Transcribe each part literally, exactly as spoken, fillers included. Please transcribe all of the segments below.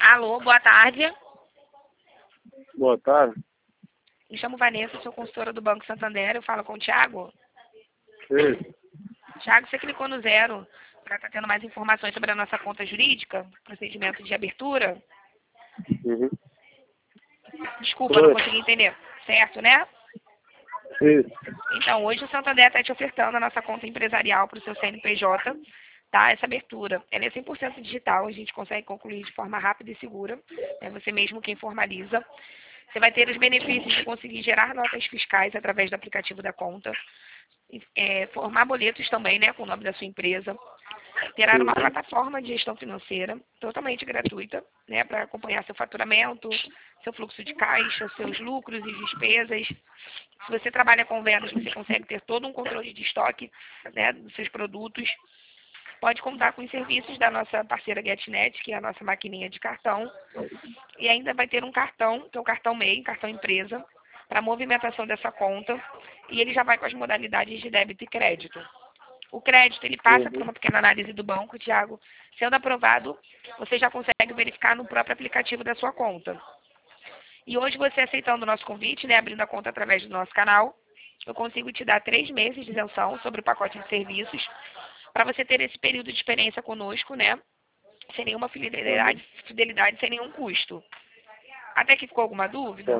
Alô, boa tarde. Boa tarde. Me chamo Vanessa, sou consultora do Banco Santander. Eu falo com o Thiago. Sim. Thiago, você clicou no zero para estar tendo mais informações sobre a nossa conta jurídica, procedimento de abertura. Uhum. Desculpa, não Oi. consegui entender. Certo, né? Sim. Então, hoje o Santander está te ofertando a nossa conta empresarial para o seu C N P J, tá? Essa abertura, ela é cem por cento digital, a gente consegue concluir de forma rápida e segura, é você mesmo quem formaliza. Você vai ter os benefícios de conseguir gerar notas fiscais através do aplicativo da conta, é, formar boletos também, né, com o nome da sua empresa, terá uma plataforma de gestão financeira totalmente gratuita, né, para acompanhar seu faturamento, seu fluxo de caixa, seus lucros e despesas. Se você trabalha com vendas, você consegue ter todo um controle de estoque, né, dos seus produtos. Pode contar com os serviços da nossa parceira GetNet, que é a nossa maquininha de cartão. E ainda vai ter um cartão, que é o cartão M E I, cartão empresa, para movimentação dessa conta. E ele já vai com as modalidades de débito e crédito. O crédito, ele passa por uma pequena análise do banco, Thiago. Sendo aprovado, você já consegue verificar no próprio aplicativo da sua conta. E hoje, você aceitando o nosso convite, né, abrindo a conta através do nosso canal, eu consigo te dar três meses de isenção sobre o pacote de serviços, para você ter esse período de experiência conosco, né, sem nenhuma fidelidade, fidelidade, sem nenhum custo. Até que ficou alguma dúvida?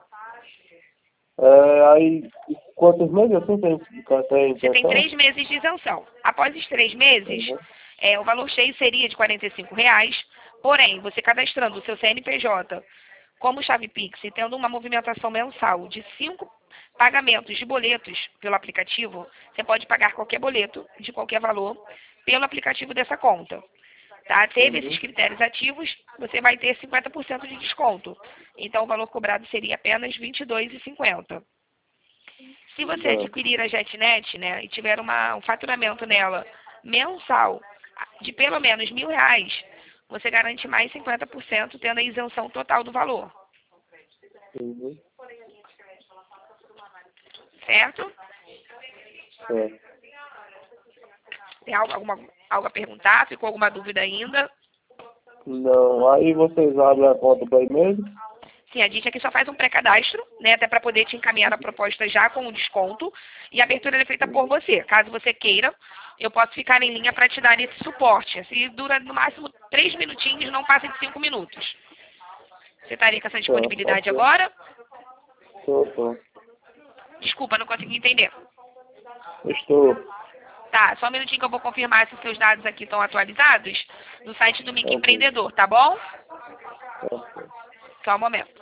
É, aí, quantos meses assim tem, tem Você tem intenção? três meses de isenção. Após os três meses, Uhum. é, o valor cheio seria de quarenta e cinco reais, porém, você cadastrando o seu C N P J como chave Pix e tendo uma movimentação mensal de cinco pagamentos de boletos pelo aplicativo, você pode pagar qualquer boleto de qualquer valor pelo aplicativo dessa conta. Tá? Teve esses critérios ativos, você vai ter cinquenta por cento de desconto. Então, o valor cobrado seria apenas vinte e dois reais e cinquenta centavos. Se você adquirir a JetNet, né, e tiver uma, um faturamento nela mensal de pelo menos mil reais, você garante mais cinquenta por cento tendo a isenção total do valor. Uhum. Certo? É. Tem algo, alguma, algo a perguntar? Ficou alguma dúvida ainda? Não, aí vocês abrem a conta para aí mesmo? Sim, a gente aqui só faz um pré-cadastro, né, até para poder te encaminhar a proposta já com o desconto, e a abertura é feita por você. Caso você queira, eu posso ficar em linha para te dar esse suporte. Assim, dura no máximo três minutinhos, não passa de cinco minutos. Você estaria com essa disponibilidade Tá, agora? Estou, estou. Desculpa, não consegui entender. Estou. Tá, só um minutinho que eu vou confirmar se os seus dados aqui estão atualizados no site do Mic Ok. Empreendedor, tá bom? Ok. Só um momento.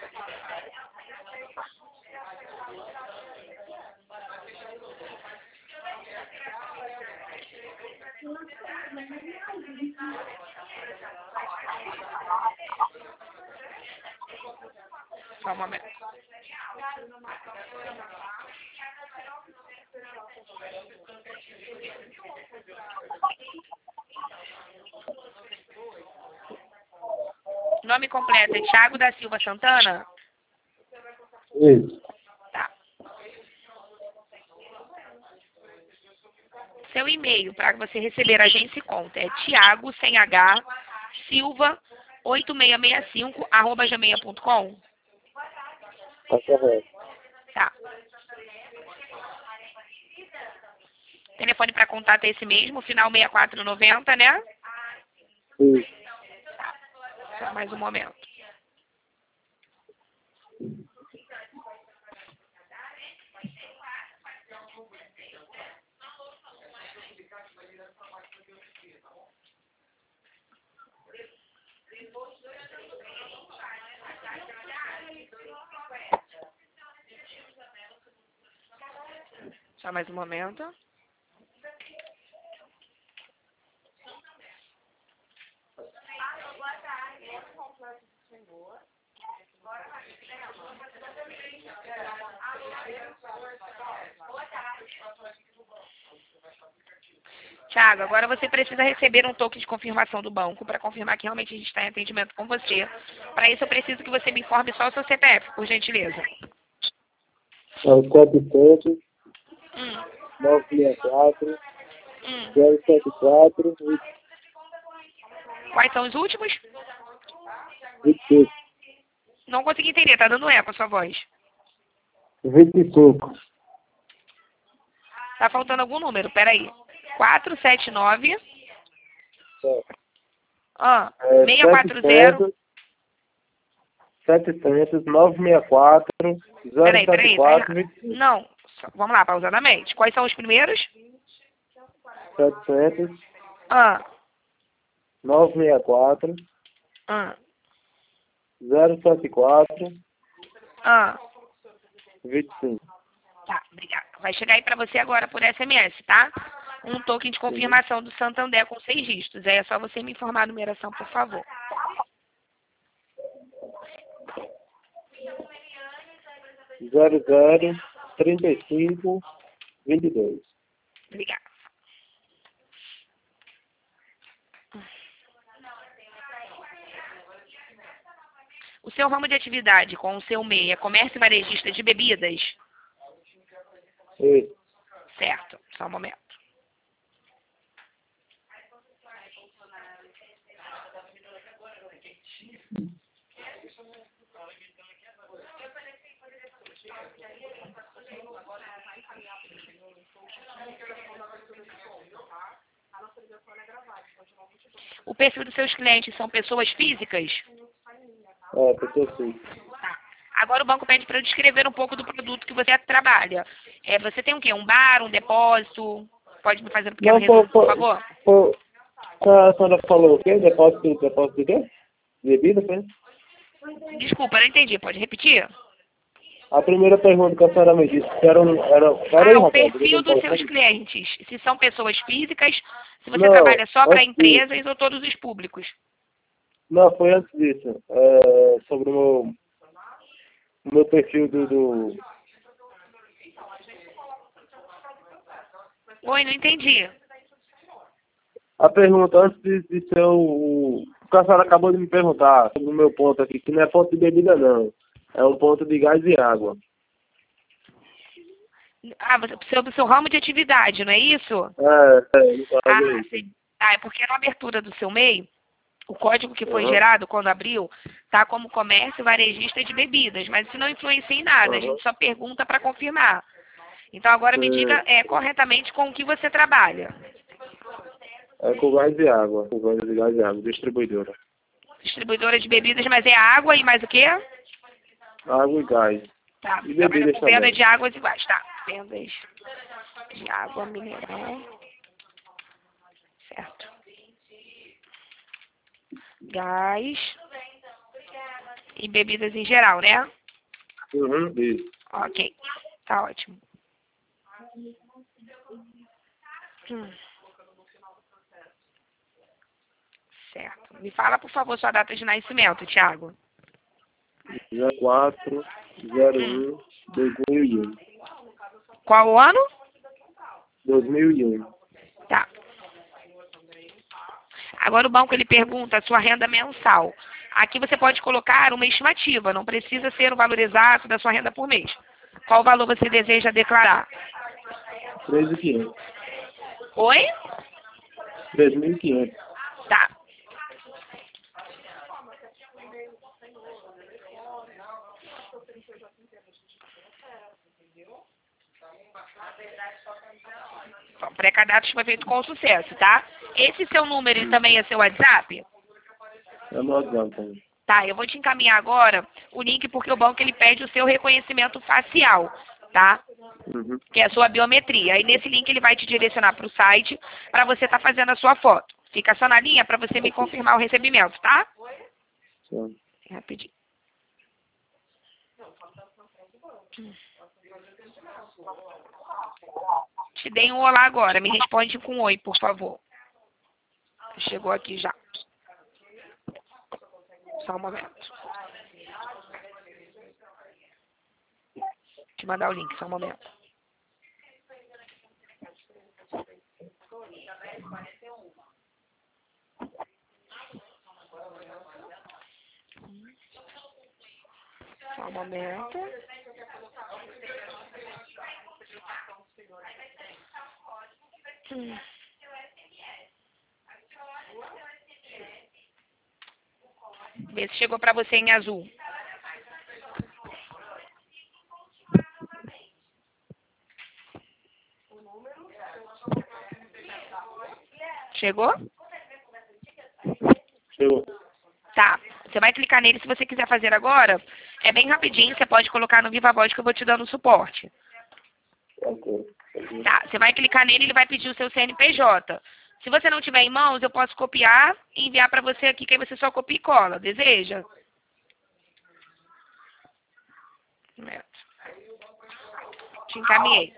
Só um momento. Nome completo é Thiago da Silva Santana? Isso. Tá. Seu e-mail para você receber a agência e conta é Thiago, sem H, Silva, oito seis seis cinco, arroba gmail ponto com. Tá correto. Tá. Telefone para contato é esse mesmo, final seis quatro nove zero, né? Isso. Tá. Só mais um momento. Só mais um momento. Thiago, agora você precisa receber um token de confirmação do banco para confirmar que realmente a gente está em atendimento com você. Para isso, eu preciso que você me informe só o seu C P F, por gentileza. É o quatro sete, Hum, nove seis quatro, hum. zero sete quatro, Quais são os últimos? vinte e cinco. Não consegui entender, tá dando eco a sua voz. vinte e cinco. Tá faltando algum número, peraí. quatro sete nove. Ah, É, seiscentos e quarenta. setecentos, novecentos e sessenta e quatro, zero Peraí, sete peraí, tá quatro, errado. vinte e cinco. Não, só- vamos lá, pausadamente. Quais são os primeiros? setecentos, Ah, novecentos e sessenta e quatro, ah, zero sete quatro, ah. vinte e cinco. Tá, obrigada. Vai chegar aí pra você agora por S M S, tá? Um token de confirmação do Santander com seis dígitos. Aí é só você me informar a numeração, por favor. zero zero, trinta e cinco, vinte e dois. Obrigada. O seu ramo de atividade com o seu M E I é comércio varejista de bebidas? Isso. Certo, só um momento. O perfil dos seus clientes são pessoas físicas? É, pessoa sim. Tá. Agora o banco pede para eu descrever um pouco do produto que você trabalha. É, você tem o quê? Um bar, um depósito? Pode me fazer um pequeno Não, resumo, por, por por, favor? por, a senhora falou o quê? Depósito, depósito de quê? Bebida, foi? Desculpa, eu não entendi. Pode repetir? A primeira pergunta que a senhora me disse que era um... Era, pera aí, Ah, o rapaz. perfil dos seus clientes. Se são pessoas físicas, se você Não, trabalha só para antes disso. empresas ou todos os públicos. Não, foi antes disso. É, sobre o meu, o meu perfil do, do... Oi, não entendi. A pergunta antes de, de ser o... O que a senhora acabou de me perguntar sobre o meu ponto aqui, que não é ponto de bebida, não. É um ponto de gás e água. Ah, você, seu, seu ramo de atividade, não é isso? É, é, no caso Ah, é isso. sim. Ah, é porque na abertura do seu M E I, o código que foi Aham, gerado quando abriu tá como comércio varejista de bebidas, mas isso não influencia em nada, a aham. gente só pergunta para confirmar. Então agora me diga É, é, corretamente com o que você trabalha. é com gás e água. Com venda de gás e água, distribuidora. Distribuidora de bebidas, mas é água e mais o quê? Água e gás. Tá, E trabalha bebidas com venda também. de águas iguais, tá? Vendas de água mineral, certo. Gás e bebidas em geral, né? Uhum, isso. Ok, tá ótimo. Hum. Certo. Me fala, por favor, sua data de nascimento, Thiago. zero quatro, zero Hum. um, dois mil e um. Qual o ano? dois mil e um. Tá. Agora o banco ele pergunta a sua renda mensal. Aqui você pode colocar uma estimativa, não precisa ser o valor exato da sua renda por mês. Qual valor você deseja declarar? três mil e quinhentos. Oi? três mil e quinhentos. Tá. O pré-cadastro foi feito com sucesso, tá? Esse seu número ele também é seu WhatsApp? É meu WhatsApp também. Tá, eu vou te encaminhar agora o link porque o banco ele pede o seu reconhecimento facial, tá? Uhum. Que é a sua biometria. Aí nesse link ele vai te direcionar para o site para você estar fazendo a sua foto. Fica só na linha para você me confirmar o recebimento, tá? Sim. Rapidinho. Te dei um olá agora. Me responde com oi, por favor. Chegou aqui já. Só um momento. Te mandar o link, só um momento. Só um momento. Hum. Vê se chegou para você em azul. Chegou? Chegou. Tá. Você vai clicar nele se você quiser fazer agora. É bem rapidinho, você pode colocar no Viva Voz que eu vou te dando suporte. Ok. Tá, você vai clicar nele e ele vai pedir o seu C N P J. Se você não tiver em mãos, eu posso copiar e enviar para você aqui, que aí você só copia e cola. Deseja? Te encaminhei.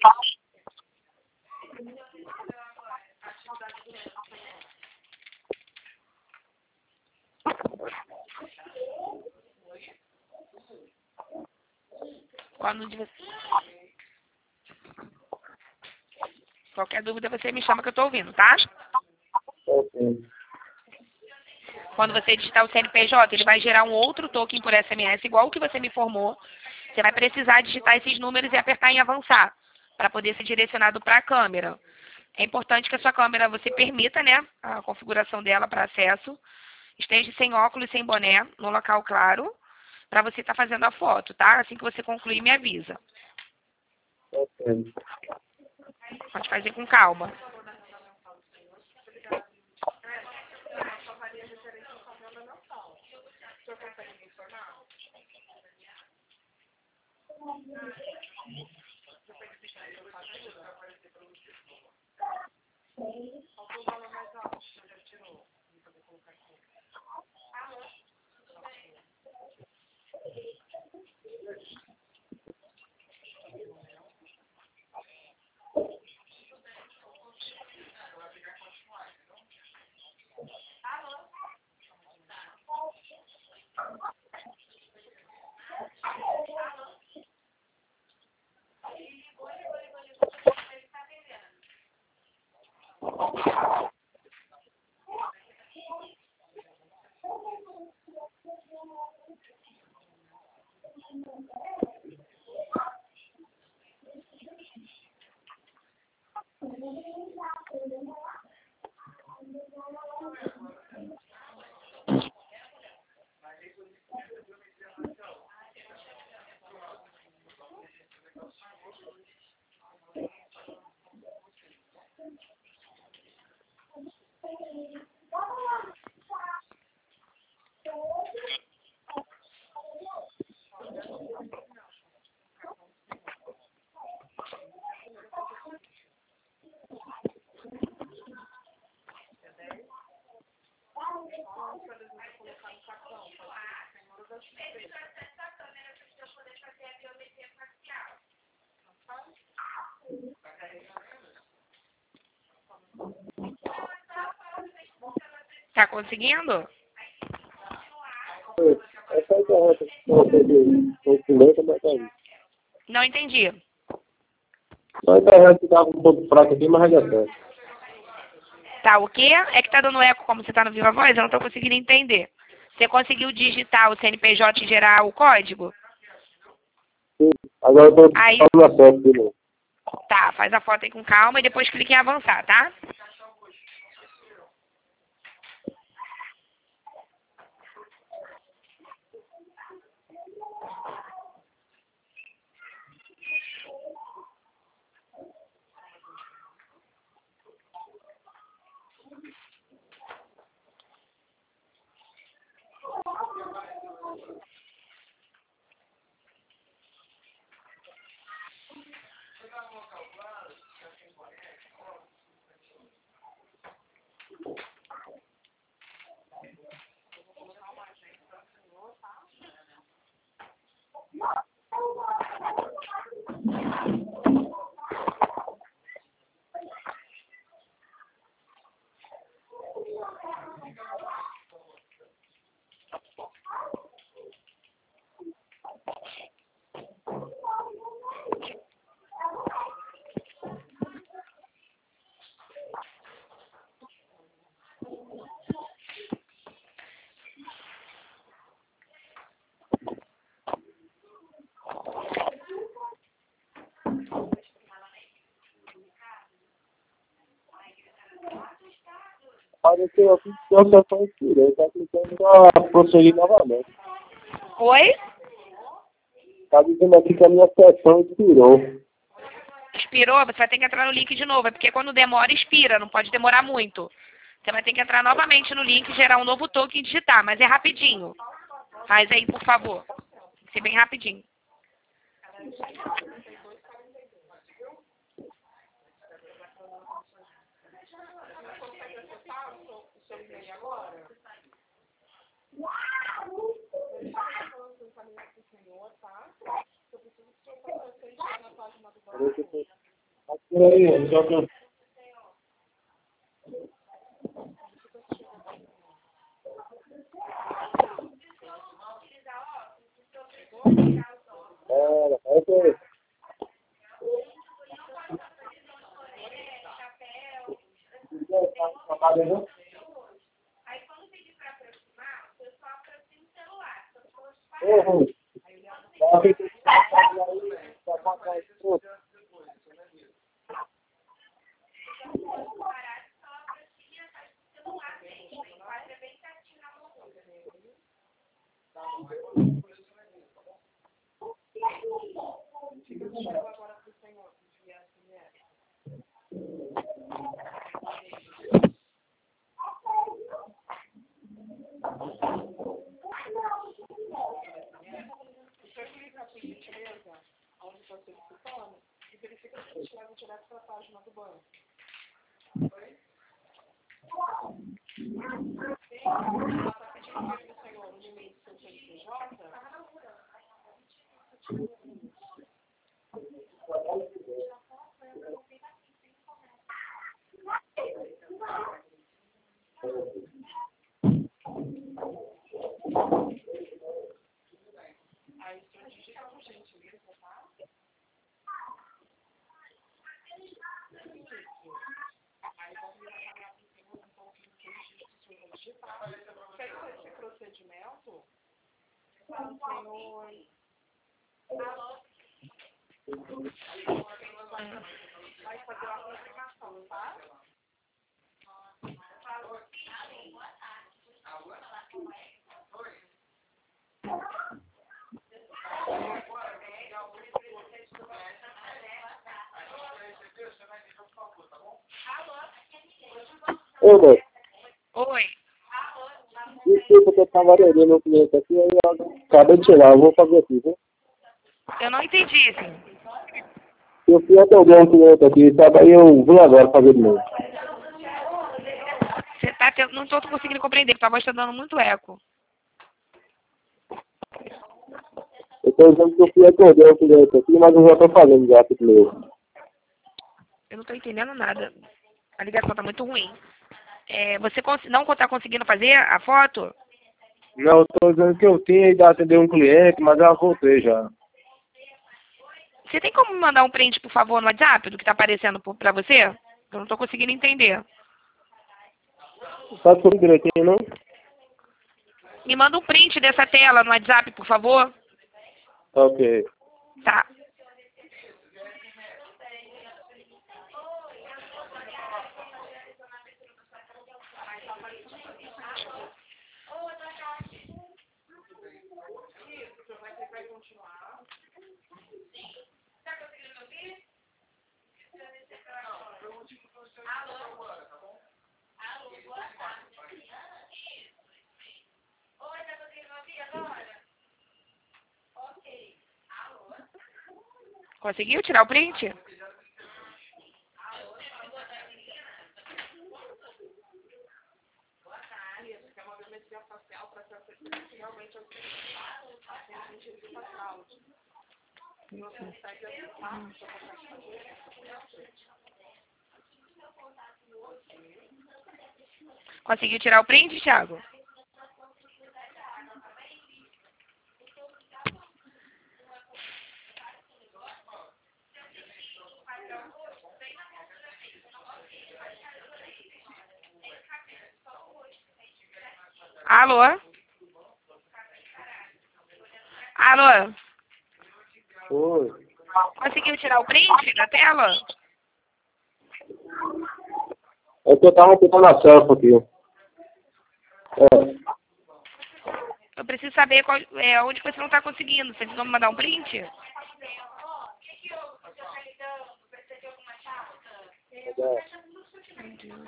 Quando de você... Qualquer dúvida você me chama que eu tô ouvindo, tá? Ok. Quando você digitar o C N P J, ele vai gerar um outro token por S M S, igual o que você me informou. Você vai precisar digitar esses números e apertar em avançar, para poder ser direcionado para a câmera. É importante que a sua câmera você permita, né, a configuração dela para acesso. Esteja sem óculos, sem boné, no local claro, para você estar fazendo a foto, tá? Assim que você concluir, me avisa. Ok. Pode fazer com calma. Tá conseguindo? Essa internet com cimento, mas tá aí. Não entendi. A internet tava um pouco fraca aqui, mas já certo. Tá, o quê? É que tá dando eco como você tá no Viva Voz? Eu não tô conseguindo entender. Você conseguiu digitar o C N P J e gerar o código? Sim. Agora eu tô Aí, fazendo a foto de novo. tá, faz a foto aí com calma e depois clique em avançar, tá? Apareceu aqui que eu só só expirou. Está clicando para prosseguir novamente. Oi? Está dizendo aqui que a minha sessão expirou. Expirou? Você vai ter que entrar no link de novo. É porque quando demora, expira. Não pode demorar muito. Você vai ter que entrar novamente no link, gerar um novo token e digitar. Mas é rapidinho. Faz aí, por favor. Tem que ser bem rapidinho. Aí, só que... É, é, é. Uhum. Ô, moço, Oi. desculpa que eu estava atendendo um cliente aqui, aí eu acabei de chegar, eu vou fazer aqui, viu? Eu não entendi, sim. Eu fui atender um cliente aqui, sabe? Aí eu vim agora fazer de novo. Você tá tendo... Não estou conseguindo compreender, porque a voz está dando muito eco. Eu estou dizendo que eu fui atender um cliente aqui, mas eu já estou fazendo já aqui de novo. Eu não estou entendendo nada. A ligação está muito ruim. É, você cons... não está conseguindo fazer a foto? Não, eu estou dizendo que eu tinha ido atender um cliente, mas já voltei já. Você tem como me mandar um print, por favor, no WhatsApp, do que está aparecendo para você? Eu não estou conseguindo entender. Tá tudo direitinho, não? Me manda um print dessa tela no WhatsApp, por favor. Ok. Tá. Conseguiu tirar o print? Conseguiu tirar o print, Thiago? Alô? Alô? Oi. Conseguiu tirar o print da tela? É que eu tava tentando acesso aqui. É. Eu preciso saber qual, é, onde você não está conseguindo. Você precisa me mandar um print? Meu Deus.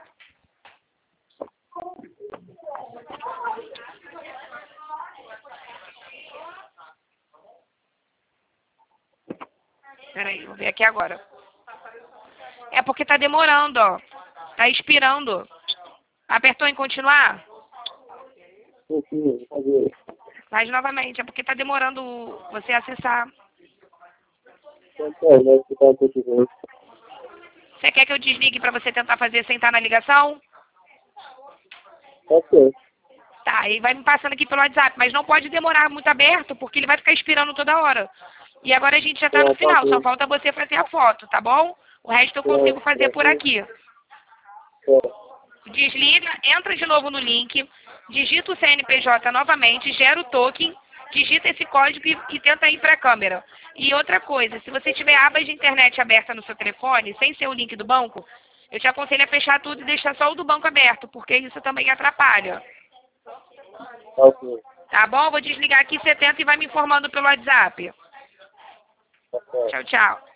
Peraí, vou ver aqui agora. É porque tá demorando, ó. Tá expirando. Apertou em continuar? Sim, fazer. Faz novamente. É porque tá demorando você acessar. É, vai ficar um pouquinho. Você quer que eu desligue pra você tentar fazer sem estar na ligação? Ok. Tá, aí vai me passando aqui pelo WhatsApp. Mas não pode demorar muito aberto, porque ele vai ficar expirando toda hora. E agora a gente já tá no final. Só falta você fazer a foto, tá bom? O resto eu consigo fazer por aqui. Desliga, entra de novo no link, digita o C N P J novamente, gera o token, digita esse código e, e tenta ir para a câmera. E outra coisa, se você tiver abas de internet aberta no seu telefone, sem ser o link do banco, eu te aconselho a fechar tudo e deixar só o do banco aberto, porque isso também atrapalha. Ok. Tá bom? Vou desligar aqui, você tenta e vai me informando pelo WhatsApp. Ok. Tchau, tchau.